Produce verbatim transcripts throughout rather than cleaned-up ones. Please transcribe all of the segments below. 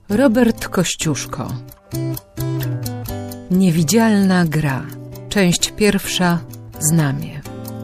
Robert Kościuszko. Niewidzialna gra. Część pierwsza. Znamie.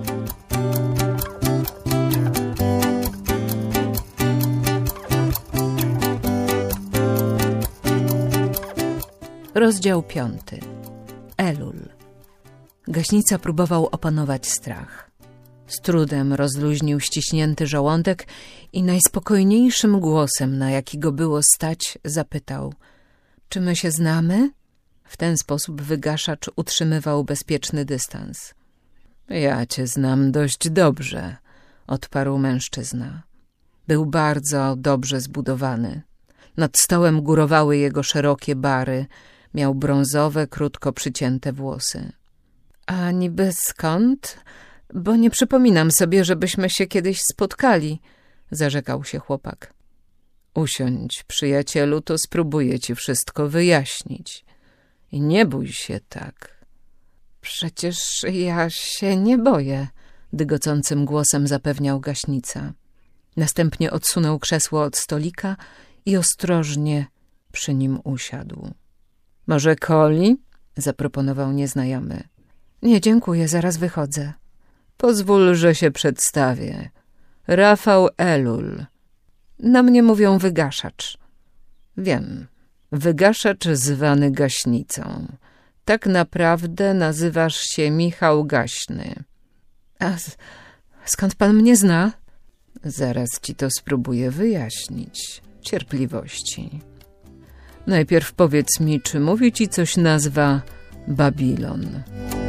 Rozdział piąty. Elul. Gaśnica próbował opanować strach. Z trudem rozluźnił ściśnięty żołądek i najspokojniejszym głosem, na jaki go było stać, zapytał: czy my się znamy? W ten sposób wygaszacz utrzymywał bezpieczny dystans. Ja cię znam dość dobrze, odparł mężczyzna. Był bardzo dobrze zbudowany. Nad stołem górowały jego szerokie bary. Miał brązowe, krótko przycięte włosy. A niby skąd? Bo nie przypominam sobie, żebyśmy się kiedyś spotkali, zarzekał się chłopak. Usiądź, przyjacielu, to spróbuję ci wszystko wyjaśnić. I nie bój się tak. Przecież ja się nie boję, dygocącym głosem zapewniał gaśnica. Następnie odsunął krzesło od stolika i ostrożnie przy nim usiadł. Może coli? Zaproponował nieznajomy. Nie, dziękuję, zaraz wychodzę. Pozwól, że się przedstawię. Rafał Elul. Na mnie mówią wygaszacz. Wiem, wygaszacz zwany gaśnicą. Tak naprawdę nazywasz się Michał Gaśny. A skąd pan mnie zna? Zaraz ci to spróbuję wyjaśnić. Cierpliwości. Najpierw powiedz mi, czy mówi ci coś nazwa Babilon?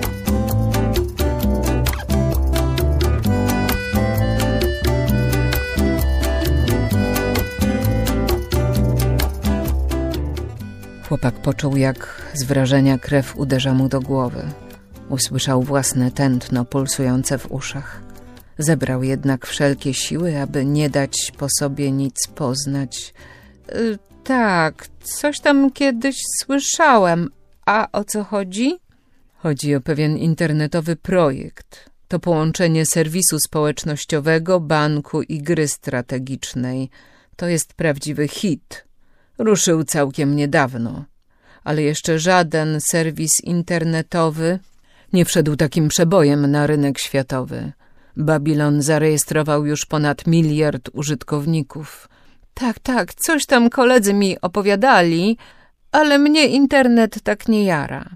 Chłopak poczuł, jak z wrażenia krew uderza mu do głowy. Usłyszał własne tętno pulsujące w uszach. Zebrał jednak wszelkie siły, aby nie dać po sobie nic poznać. Yy, tak, coś tam kiedyś słyszałem. A o co chodzi? Chodzi o pewien internetowy projekt. To połączenie serwisu społecznościowego, banku i gry strategicznej. To jest prawdziwy hit. Ruszył całkiem niedawno, ale jeszcze żaden serwis internetowy nie wszedł takim przebojem na rynek światowy. Babilon zarejestrował już ponad miliard użytkowników. Tak, tak, coś tam koledzy mi opowiadali, ale mnie internet tak nie jara.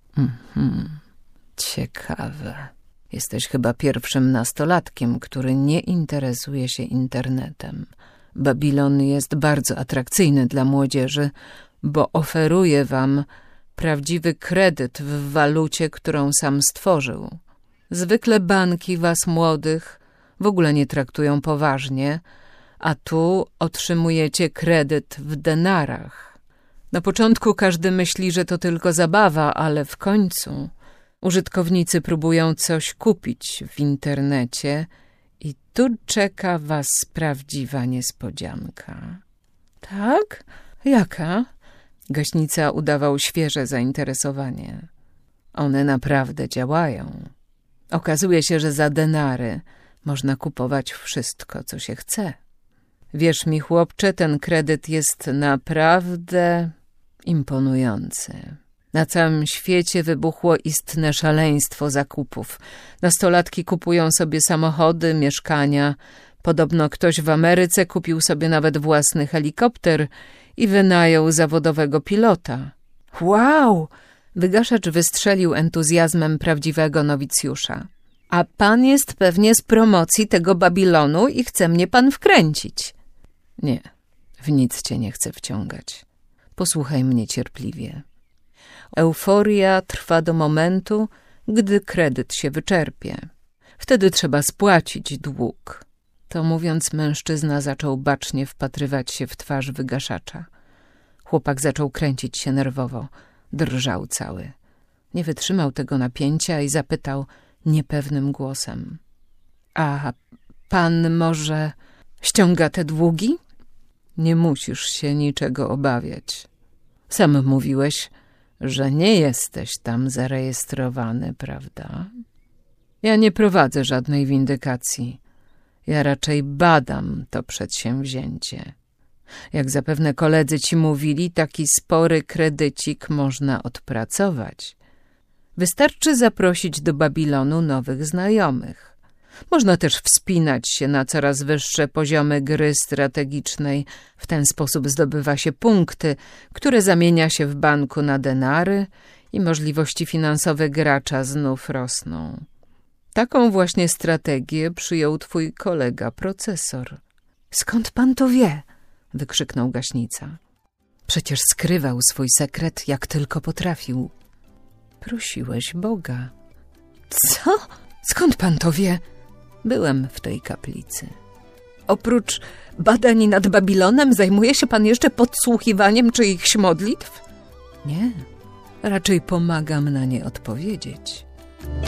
Mhm, ciekawe. Jesteś chyba pierwszym nastolatkiem, który nie interesuje się internetem. Babilon jest bardzo atrakcyjny dla młodzieży, bo oferuje wam prawdziwy kredyt w walucie, którą sam stworzył. Zwykle banki was młodych w ogóle nie traktują poważnie, a tu otrzymujecie kredyt w denarach. Na początku każdy myśli, że to tylko zabawa, ale w końcu użytkownicy próbują coś kupić w internecie i tu czeka was prawdziwa niespodzianka. Tak? Jaka? Gaśnica udawał świeże zainteresowanie. One naprawdę działają. Okazuje się, że za denary można kupować wszystko, co się chce. Wierz mi, chłopcze, ten kredyt jest naprawdę imponujący. Na całym świecie wybuchło istne szaleństwo zakupów. Nastolatki kupują sobie samochody, mieszkania. Podobno ktoś w Ameryce kupił sobie nawet własny helikopter i wynajął zawodowego pilota. Wow! Wygaszacz wystrzelił entuzjazmem prawdziwego nowicjusza. A pan jest pewnie z promocji tego Babilonu i chce mnie pan wkręcić. Nie, w nic cię nie chcę wciągać. Posłuchaj mnie cierpliwie. Euforia trwa do momentu, gdy kredyt się wyczerpie. Wtedy trzeba spłacić dług. To mówiąc, mężczyzna zaczął bacznie wpatrywać się w twarz wygaszacza. Chłopak zaczął kręcić się nerwowo. Drżał cały. Nie wytrzymał tego napięcia i zapytał niepewnym głosem: a pan może ściąga te długi? Nie musisz się niczego obawiać. Sam mówiłeś, że nie jesteś tam zarejestrowany, prawda? Ja nie prowadzę żadnej windykacji. Ja raczej badam to przedsięwzięcie. Jak zapewne koledzy ci mówili, taki spory kredycik można odpracować. Wystarczy zaprosić do Babilonu nowych znajomych. Można też wspinać się na coraz wyższe poziomy gry strategicznej. W ten sposób zdobywa się punkty, które zamienia się w banku na denary i możliwości finansowe gracza znów rosną. Taką właśnie strategię przyjął twój kolega procesor. Skąd pan to wie? Wykrzyknął gaśnica. Przecież skrywał swój sekret, jak tylko potrafił. Prosiłeś Boga. Co? Skąd pan to wie? Byłem w tej kaplicy. Oprócz badań nad Babilonem zajmuje się pan jeszcze podsłuchiwaniem czyichś modlitw? Nie, raczej pomagam na nie odpowiedzieć.